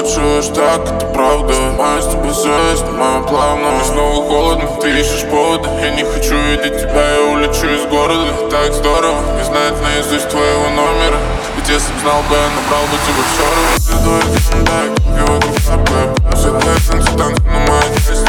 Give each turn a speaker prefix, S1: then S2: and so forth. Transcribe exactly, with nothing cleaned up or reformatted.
S1: чуешь так, это правда. Снимаю с тебя все, я снимаю плавно. И снова холодно, ты ищешь повода. Я не хочу видеть тебя, я улечу из города. Так здорово, не знать наизусть твоего номера. Ведь если б знал бы, я набрал бы тебя все равно. Ты твой так, и вокруг капля. Все танцы, танцы на моей части.